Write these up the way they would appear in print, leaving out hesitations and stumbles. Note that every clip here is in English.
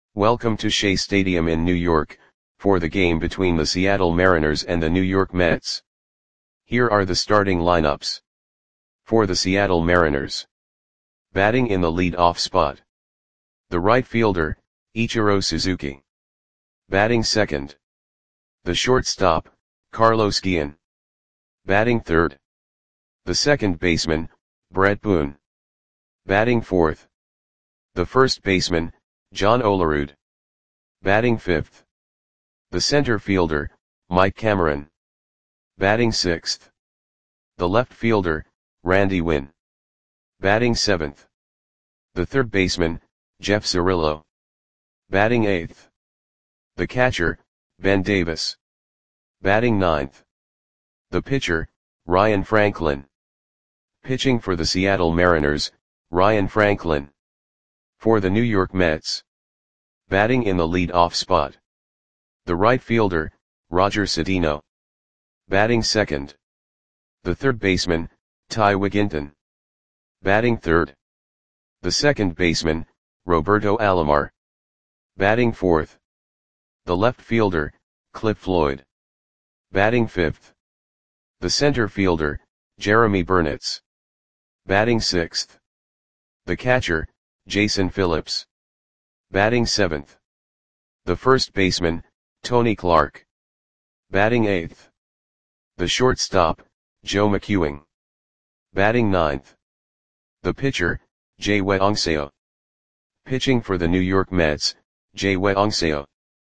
Welcome to Shea Stadium in New York, for the game between the Seattle Mariners and the New York Mets. Here are the starting lineups. For the Seattle Mariners. Batting in the lead-off spot. The right fielder, Ichiro Suzuki. Batting second. The shortstop, Carlos Guillen. Batting third. The second baseman, Bret Boone. Batting fourth. The first baseman, John Olerud. Batting fifth. The center fielder, Mike Cameron. Batting sixth. The left fielder, Randy Winn. Batting seventh. The third baseman, Jeff Cirillo. Batting eighth. The catcher, Ben Davis. Batting ninth. The pitcher, Ryan Franklin. Pitching for the Seattle Mariners, Ryan Franklin. For the New York Mets. Batting in the lead-off spot. The right fielder, Roger Cedeno. Batting second. The third baseman, Ty Wigginton. Batting third. The second baseman, Roberto Alomar. Batting fourth. The left fielder, Cliff Floyd. Batting fifth. The center fielder, Jeremy Burnitz. Batting sixth. The catcher, Jason Phillips. Batting seventh. The first baseman, Tony Clark. Batting eighth. The shortstop, Joe McEwing. Batting ninth. The pitcher, Jay-Wei Onseo. Pitching for the New York Mets, Jay-Wei Onseo.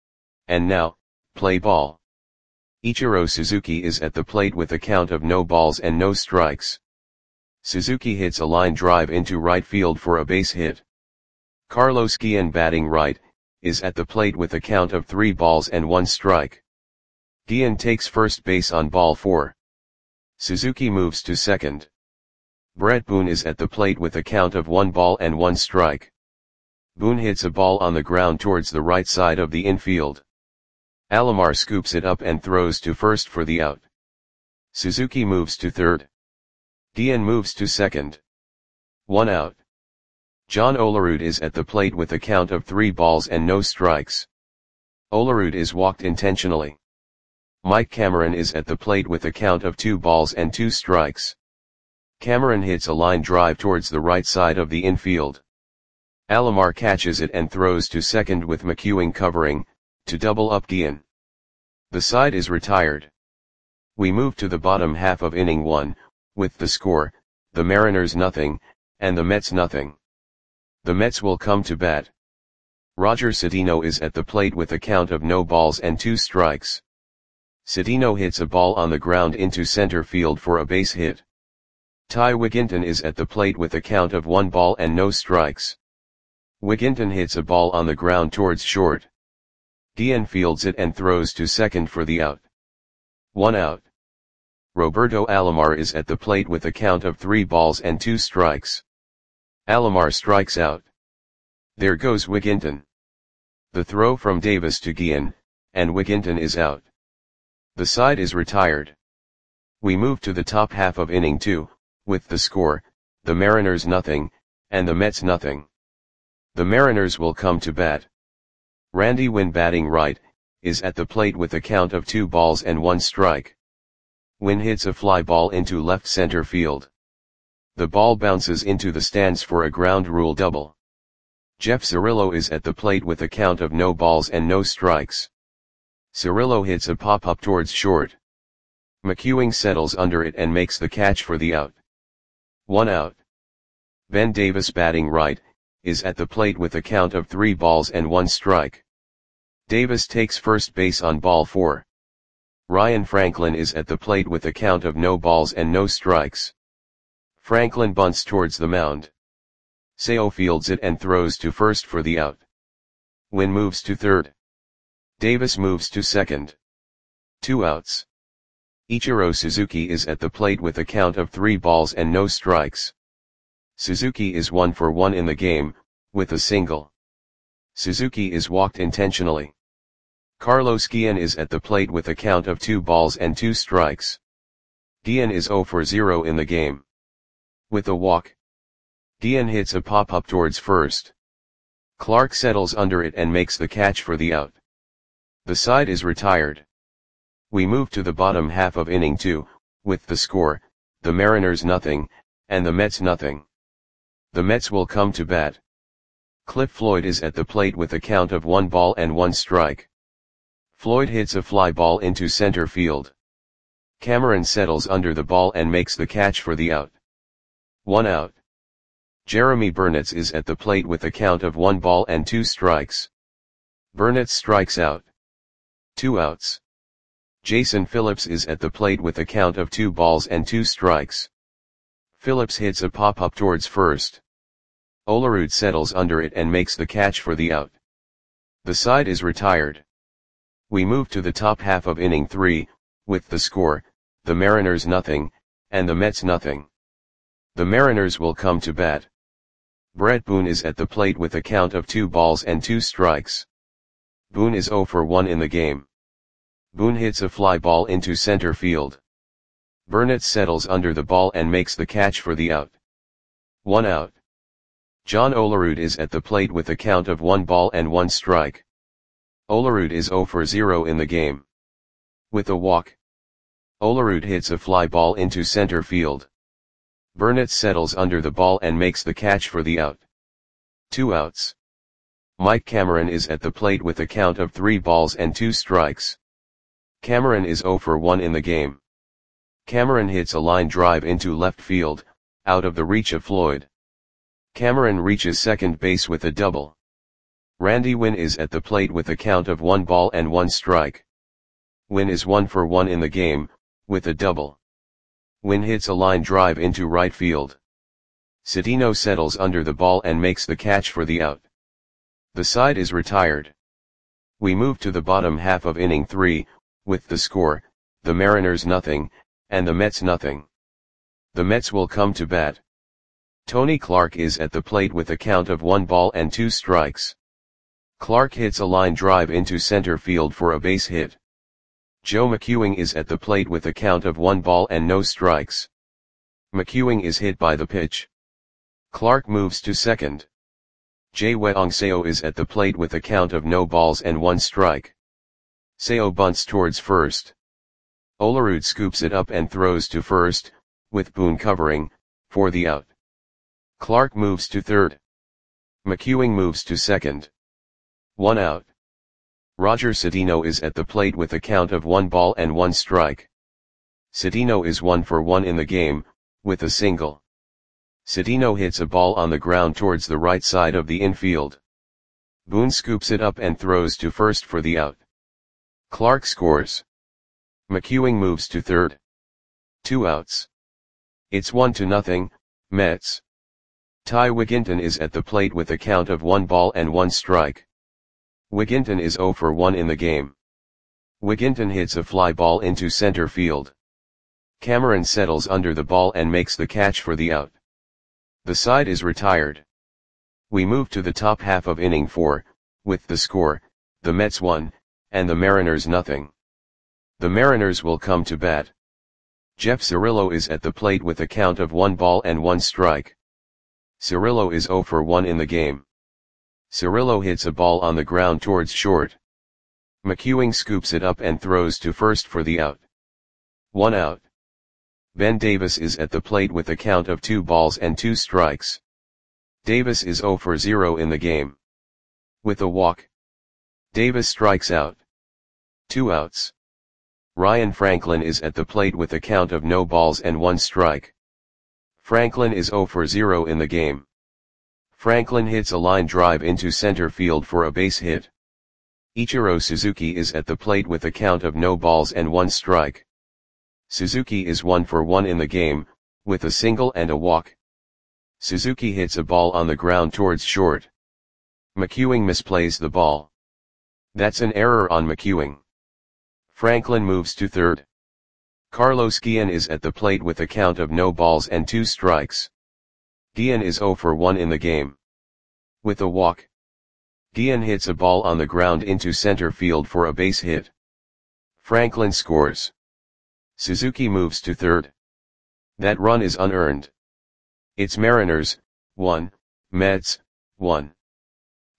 And now, play ball. Ichiro Suzuki is at the plate with a count of no balls and no strikes. Suzuki hits a line drive into right field for a base hit. Carlos Guillen, batting right, is at the plate with a count of 3 balls and 1 strike. Guillen takes first base on ball 4. Suzuki moves to second. Bret Boone is at the plate with a count of 1 ball and 1 strike. Boone hits a ball on the ground towards the right side of the infield. Alomar scoops it up and throws to first for the out. Suzuki moves to third. Guillen moves to second. 1 out. John Olerud is at the plate with a count of 3 balls and no strikes. Olerud is walked intentionally. Mike Cameron is at the plate with a count of 2 balls and 2 strikes. Cameron hits a line drive towards the right side of the infield. Alomar catches it and throws to second with McEwing covering, to double up Guillen. The side is retired. We move to the bottom half of inning 1, with the score, the Mariners nothing, and the Mets nothing. The Mets will come to bat. Roger Cedeno is at the plate with a count of no balls and 2 strikes. Cedeno hits a ball on the ground into center field for a base hit. Ty Wigginton is at the plate with a count of 1 ball and no strikes. Wigginton hits a ball on the ground towards short. Guillen fields it and throws to second for the out. 1 out. Roberto Alomar is at the plate with a count of 3 balls and 2 strikes. Alomar strikes out. There goes Wigginton. The throw from Davis to Guillen, and Wigginton is out. The side is retired. We move to the top half of inning 2, with the score, the Mariners nothing, and the Mets nothing. The Mariners will come to bat. Randy Winn, batting right, is at the plate with a count of 2 balls and 1 strike. Winn hits a fly ball into left center field. The ball bounces into the stands for a ground rule double. Jeff Cirillo is at the plate with a count of no balls and no strikes. Cirillo hits a pop-up towards short. McEwing settles under it and makes the catch for the out. 1 out. Ben Davis, batting right, is at the plate with a count of 3 balls and 1 strike. Davis takes first base on ball 4. Ryan Franklin is at the plate with a count of no balls and no strikes. Franklin bunts towards the mound. Seo fields it and throws to first for the out. Winn moves to third. Davis moves to second. 2 outs. Ichiro Suzuki is at the plate with a count of 3 balls and no strikes. Suzuki is 1 for 1 in the game, with a single. Suzuki is walked intentionally. Carlos Guillen is at the plate with a count of 2 balls and 2 strikes. Guillen is 0 for 0 in the game. With a walk, Guillen hits a pop-up towards first. Clark settles under it and makes the catch for the out. The side is retired. We move to the bottom half of inning 2, with the score, the Mariners nothing, and the Mets nothing. The Mets will come to bat. Cliff Floyd is at the plate with a count of 1 ball and 1 strike. Floyd hits a fly ball into center field. Cameron settles under the ball and makes the catch for the out. 1 out. Jeremy Burnitz is at the plate with a count of 1 ball and 2 strikes. Burnitz strikes out. 2 outs. Jason Phillips is at the plate with a count of 2 balls and 2 strikes. Phillips hits a pop-up towards first. Olerud settles under it and makes the catch for the out. The side is retired. We move to the top half of inning 3, with the score, the Mariners nothing, and the Mets nothing. The Mariners will come to bat. Brett Boone is at the plate with a count of 2 balls and 2 strikes. Boone is 0 for 1 in the game. Boone hits a fly ball into center field. Burnitz settles under the ball and makes the catch for the out. 1 out. John Olerud is at the plate with a count of 1 ball and 1 strike. Olerud is 0 for 0 in the game. With a walk. Olerud hits a fly ball into center field. Burnitz settles under the ball and makes the catch for the out. 2 outs. Mike Cameron is at the plate with a count of 3 balls and 2 strikes. Cameron is 0 for 1 in the game. Cameron hits a line drive into left field, out of the reach of Floyd. Cameron reaches second base with a double. Randy Winn is at the plate with a count of 1 ball and 1 strike. Winn is 1 for 1 in the game, with a double. Winn hits a line drive into right field. Cedeno settles under the ball and makes the catch for the out. The side is retired. We move to the bottom half of inning 3, with the score, the Mariners nothing, and the Mets nothing. The Mets will come to bat. Tony Clark is at the plate with a count of 1 ball and 2 strikes. Clark hits a line drive into center field for a base hit. Joe McEwing is at the plate with a count of 1 ball and no strikes. McEwing is hit by the pitch. Clark moves to second. Jay Weong Seo is at the plate with a count of no balls and 1 strike. Seo bunts towards first. Olerud scoops it up and throws to first, with Boone covering, for the out. Clark moves to third. McEwing moves to second. 1 out. Roger Cedeno is at the plate with a count of 1 ball and 1 strike. Cedeno is 1 for 1 in the game, with a single. Cedeno hits a ball on the ground towards the right side of the infield. Boone scoops it up and throws to first for the out. Clark scores. McEwing moves to third. 2 outs. It's 1-0, Mets. Ty Wigginton is at the plate with a count of 1 ball and 1 strike. Wigginton is 0 for 1 in the game. Wigginton hits a fly ball into center field. Cameron settles under the ball and makes the catch for the out. The side is retired. We move to the top half of inning 4, with the score, the Mets 1, and the Mariners nothing. The Mariners will come to bat. Jeff Cirillo is at the plate with a count of 1 ball and 1 strike. Cirillo is 0 for 1 in the game. Cirillo hits a ball on the ground towards short. McEwing scoops it up and throws to first for the out. 1 out. Ben Davis is at the plate with a count of 2 balls and 2 strikes. Davis is 0 for 0 in the game. With a walk. Davis strikes out. 2 outs. Ryan Franklin is at the plate with a count of no balls and 1 strike. Franklin is 0 for 0 in the game. Franklin hits a line drive into center field for a base hit. Ichiro Suzuki is at the plate with a count of no balls and 1 strike. Suzuki is 1 for 1 in the game, with a single and a walk. Suzuki hits a ball on the ground towards short. McEwing misplays the ball. That's an error on McEwing. Franklin moves to third. Carlos Guillen is at the plate with a count of no balls and 2 strikes. Guillen is 0 for 1 in the game. With a walk. Guillen hits a ball on the ground into center field for a base hit. Franklin scores. Suzuki moves to third. That run is unearned. It's Mariners, 1, Mets, 1.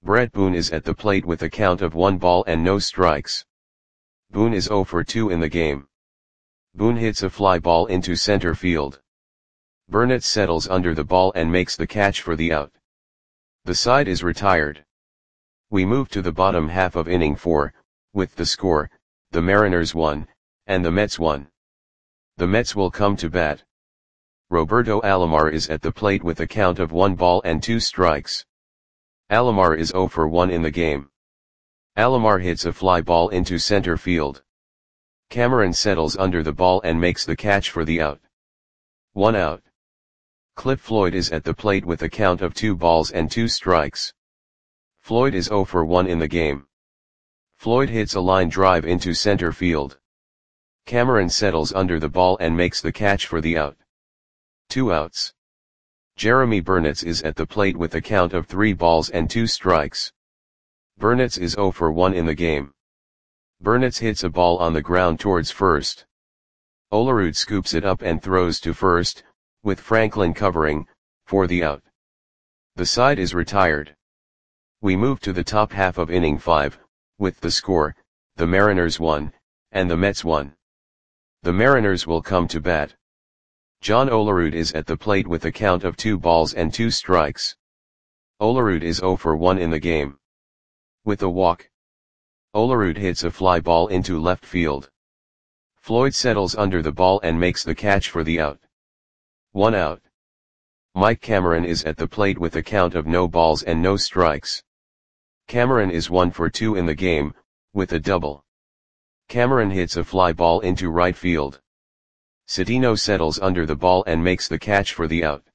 Brett Boone is at the plate with a count of 1 ball and no strikes. Boone is 0 for 2 in the game. Boone hits a fly ball into center field. Burnett settles under the ball and makes the catch for the out. The side is retired. We move to the bottom half of inning 4, with the score, the Mariners 1, and the Mets 1. The Mets will come to bat. Roberto Alomar is at the plate with a count of 1 ball and 2 strikes. Alomar is 0 for 1 in the game. Alomar hits a fly ball into center field. Cameron settles under the ball and makes the catch for the out. 1 out. Cliff Floyd is at the plate with a count of 2 balls and 2 strikes. Floyd is 0 for 1 in the game. Floyd hits a line drive into center field. Cameron settles under the ball and makes the catch for the out. 2 outs. Jeremy Burnett is at the plate with a count of 3 balls and 2 strikes. Burnett is 0 for 1 in the game. Burnett hits a ball on the ground towards first. Olerud scoops it up and throws to first, with Franklin covering, for the out. The side is retired. We move to the top half of inning 5, with the score, the Mariners 1, and the Mets 1. The Mariners will come to bat. John Olerud is at the plate with a count of 2 balls and 2 strikes. Olerud is 0 for 1 in the game. With a walk, Olerud hits a fly ball into left field. Floyd settles under the ball and makes the catch for the out. 1 out. Mike Cameron is at the plate with a count of no balls and no strikes. Cameron is 1 for 2 in the game, with a double. Cameron hits a fly ball into right field. Cedeno settles under the ball and makes the catch for the out.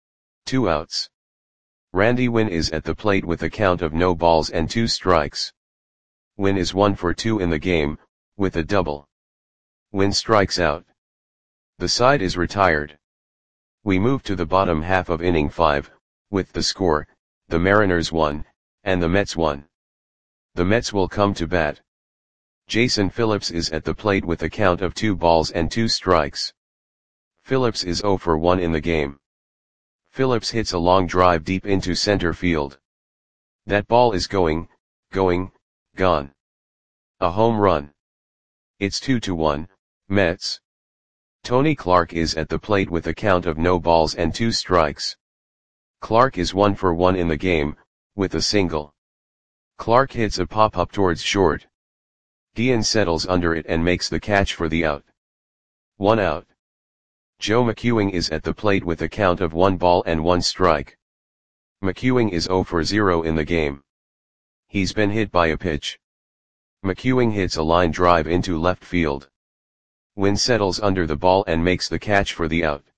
2 outs. Randy Winn is at the plate with a count of no balls and 2 strikes. Winn is 1 for 2 in the game, with a double. Winn strikes out. The side is retired. We move to the bottom half of inning 5, with the score, the Mariners 1, and the Mets 1. The Mets will come to bat. Jason Phillips is at the plate with a count of 2 balls and 2 strikes. Phillips is 0 for 1 in the game. Phillips hits a long drive deep into center field. That ball is gone. A home run. It's 2-1, Mets. Tony Clark is at the plate with a count of no balls and 2 strikes. Clark is 1 for 1 in the game, with a single. Clark hits a pop-up towards short. Guillen settles under it and makes the catch for the out. 1 out. Joe McEwing is at the plate with a count of 1 ball and 1 strike. McEwing is 0 for 0 in the game. He's been hit by a pitch. McEwing hits a line drive into left field. Winn settles under the ball and makes the catch for the out.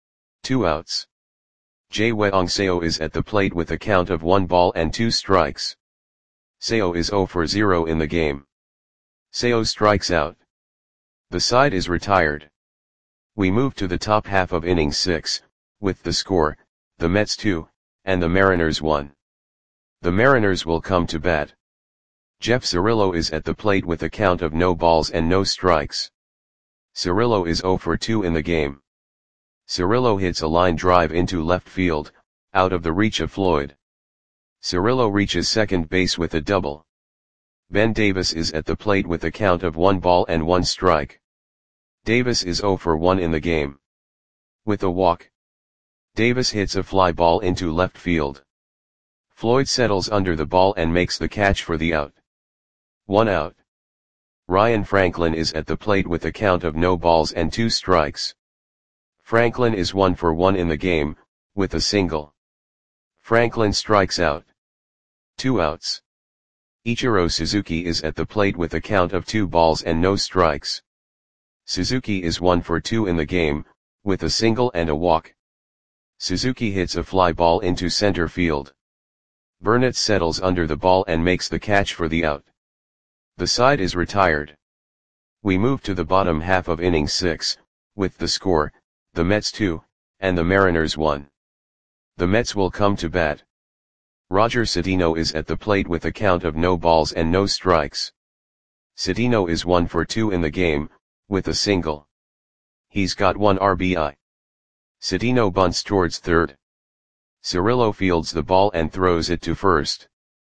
2 outs. Jae-Weong Seo is at the plate with a count of 1 ball and 2 strikes. Seo is 0 for 0 in the game. Seo strikes out. The side is retired. We move to the top half of inning 6, with the score, the Mets 2, and the Mariners 1. The Mariners will come to bat. Jeff Cirillo is at the plate with a count of no balls and no strikes. Cirillo is 0 for 2 in the game. Cirillo hits a line drive into left field, out of the reach of Floyd. Cirillo reaches second base with a double. Ben Davis is at the plate with a count of 1 ball and 1 strike. Davis is 0 for 1 in the game. With a walk, Davis hits a fly ball into left field. Floyd settles under the ball and makes the catch for the out. 1 out. Ryan Franklin is at the plate with a count of no balls and 2 strikes. Franklin is 1 for 1 in the game, with a single. Franklin strikes out. 2 outs. Ichiro Suzuki is at the plate with a count of 2 balls and no strikes. Suzuki is 1 for 2 in the game, with a single and a walk. Suzuki hits a fly ball into center field. Burnett settles under the ball and makes the catch for the out. The side is retired. We move to the bottom half of inning 6, with the score, the Mets 2, and the Mariners 1. The Mets will come to bat. Roger Cedeno is at the plate with a count of no balls and no strikes. Cedeno is 1 for 2 in the game, with a single. He's got 1 RBI. Cedeno bunts towards third. Cirillo fields the ball and throws it to first.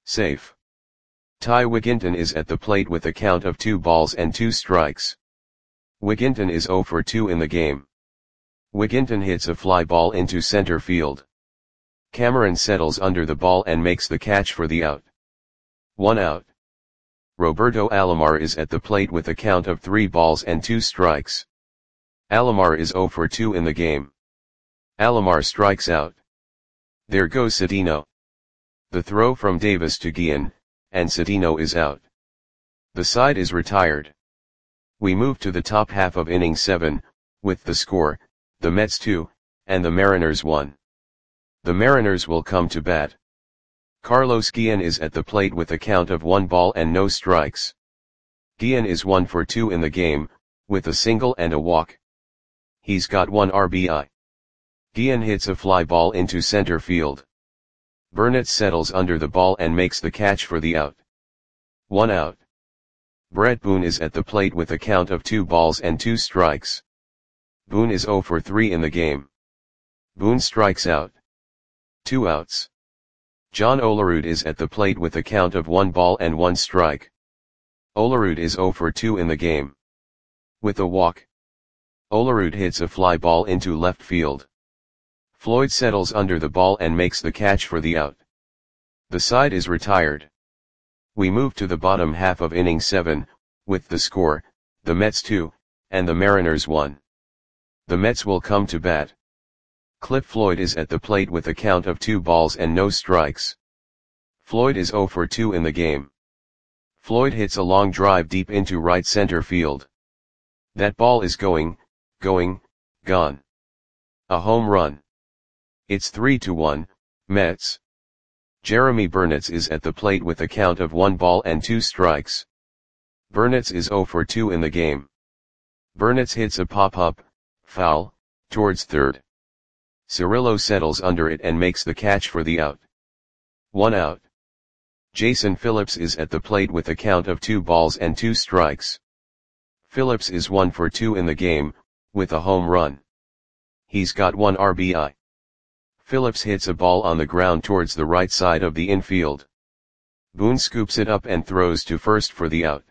Safe. Ty Wigginton is at the plate with a count of 2 balls and 2 strikes. Wigginton is 0 for 2 in the game. Wigginton hits a fly ball into center field. Cameron settles under the ball and makes the catch for the out. 1 out. Roberto Alomar is at the plate with a count of 3 balls and 2 strikes. Alomar is 0 for 2 in the game. Alomar strikes out. There goes Cedeno. The throw from Davis to Guillen, and Cedeno is out. The side is retired. We move to the top half of inning 7, with the score, the Mets 2, and the Mariners 1. The Mariners will come to bat. Carlos Guillen is at the plate with a count of 1 ball and no strikes. Guillen is 1 for 2 in the game, with a single and a walk. He's got 1 RBI. Guillen hits a fly ball into center field. Burnett settles under the ball and makes the catch for the out. 1 out. Brett Boone is at the plate with a count of 2 balls and 2 strikes. Boone is 0 for 3 in the game. Boone strikes out. 2 outs. John Olerud is at the plate with a count of 1 ball and 1 strike. Olerud is 0 for 2 in the game. With a walk. Olerud hits a fly ball into left field. Floyd settles under the ball and makes the catch for the out. The side is retired. We move to the bottom half of inning 7, with the score, the Mets 2, and the Mariners 1. The Mets will come to bat. Cliff Floyd is at the plate with a count of 2 balls and no strikes. Floyd is 0 for 2 in the game. Floyd hits a long drive deep into right center field. That ball is gone. A home run. It's 3-1, Mets. Jeremy Burnitz is at the plate with a count of 1 ball and 2 strikes. Burnitz is 0 for 2 in the game. Burnitz hits a pop-up, foul, towards third. Cirillo settles under it and makes the catch for the out. 1 out. Jason Phillips is at the plate with a count of 2 balls and 2 strikes. Phillips is 1 for 2 in the game, with a home run. He's got 1 RBI. Phillips hits a ball on the ground towards the right side of the infield. Boone scoops it up and throws to first for the out.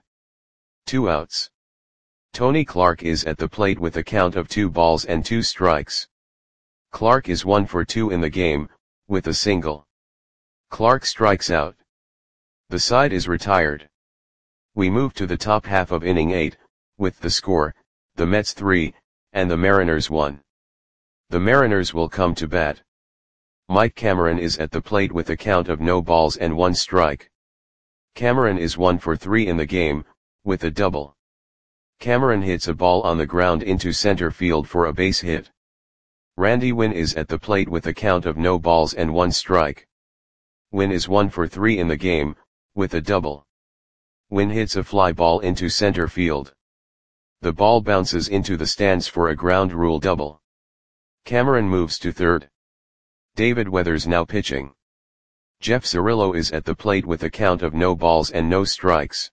2 outs. Tony Clark is at the plate with a count of 2 balls and 2 strikes. Clark is 1 for 2 in the game, with a single. Clark strikes out. The side is retired. We move to the top half of inning 8, with the score, the Mets 3, and the Mariners 1. The Mariners will come to bat. Mike Cameron is at the plate with a count of no balls and 1 strike. Cameron is 1 for 3 in the game, with a double. Cameron hits a ball on the ground into center field for a base hit. Randy Winn is at the plate with a count of no balls and 1 strike. Winn is 1 for 3 in the game, with a double. Winn hits a fly ball into center field. The ball bounces into the stands for a ground rule double. Cameron moves to third. David Weathers now pitching. Jeff Cirillo is at the plate with a count of no balls and no strikes.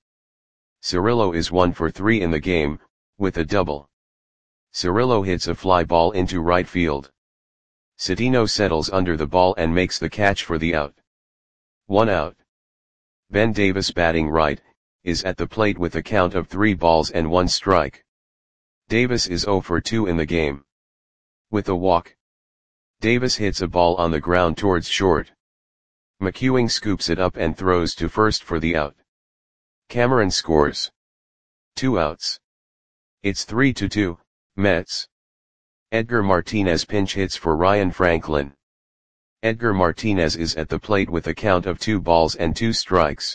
Cirillo is 1 for 3 in the game, with a double. Cirillo hits a fly ball into right field. Cedeno settles under the ball and makes the catch for the out. 1 out. Ben Davis batting right, is at the plate with a count of 3 balls and 1 strike. Davis is 0 for 2 in the game. With a walk. Davis hits a ball on the ground towards short. McEwing scoops it up and throws to first for the out. Cameron scores. 2 outs. It's 3-2, Mets. Edgar Martinez pinch hits for Ryan Franklin. Edgar Martinez is at the plate with a count of 2 balls and 2 strikes.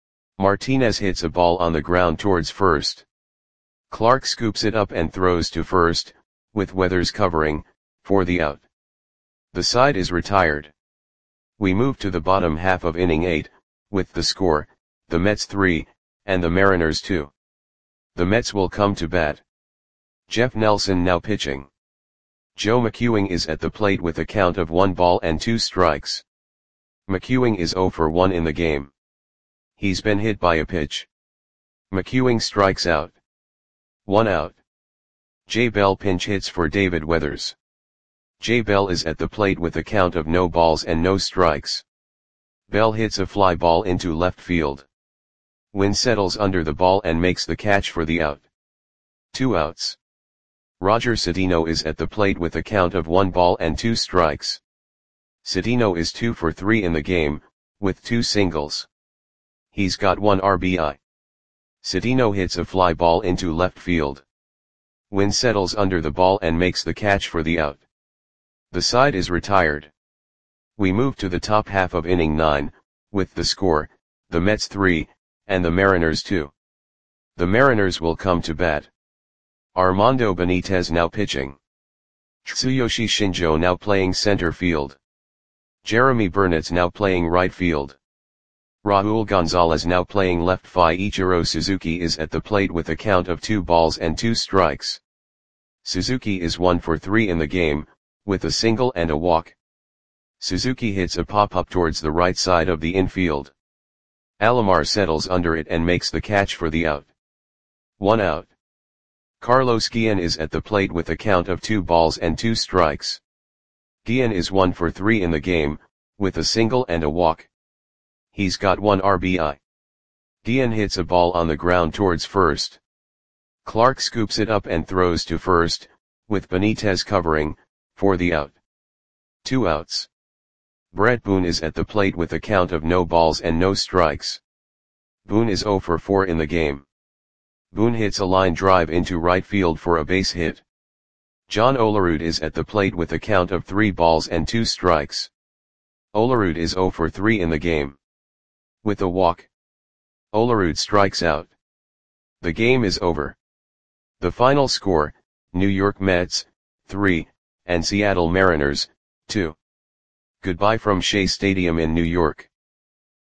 Martinez hits a ball on the ground towards first. Clark scoops it up and throws to first, with Weathers covering, for the out. The side is retired. We move to the bottom half of inning 8, with the score, the Mets 3, and the Mariners 2. The Mets will come to bat. Jeff Nelson now pitching. Joe McEwing is at the plate with a count of 1 ball and 2 strikes. McEwing is 0 for 1 in the game. He's been hit by a pitch. McEwing strikes out. 1 out. Jay Bell pinch hits for David Weathers. Jay Bell is at the plate with a count of no balls and no strikes. Bell hits a fly ball into left field. Wynn settles under the ball and makes the catch for the out. 2 outs. Roger Cedeno is at the plate with a count of 1 ball and 2 strikes. Cedeno is 2 for 3 in the game, with 2 singles. He's got 1 RBI. Cedeno hits a fly ball into left field. Wynn settles under the ball and makes the catch for the out. The side is retired. We move to the top half of inning 9, with the score, the Mets 3, and the Mariners 2. The Mariners will come to bat. Armando Benitez now pitching. Tsuyoshi Shinjo now playing center field. Jeremy Burnett now playing right field. Raul Gonzalez now playing left. Ichiro Suzuki is at the plate with a count of 2 balls and 2 strikes. Suzuki is 1 for 3 in the game, with a single and a walk. Suzuki hits a pop-up towards the right side of the infield. Alomar settles under it and makes the catch for the out. 1 out. Carlos Guillen is at the plate with a count of 2 balls and 2 strikes. Guillen is 1 for 3 in the game, with a single and a walk. He's got 1 RBI. Guillen hits a ball on the ground towards first. Clark scoops it up and throws to first, with Benitez covering, for the out. 2 outs. Brett Boone is at the plate with a count of no balls and no strikes. Boone is 0 for 4 in the game. Boone hits a line drive into right field for a base hit. John Olerud is at the plate with a count of 3 balls and 2 strikes. Olerud is 0 for 3 in the game. With a walk, Olerud strikes out. The game is over. The final score, New York Mets, 3, and Seattle Mariners, 2. Goodbye from Shea Stadium in New York.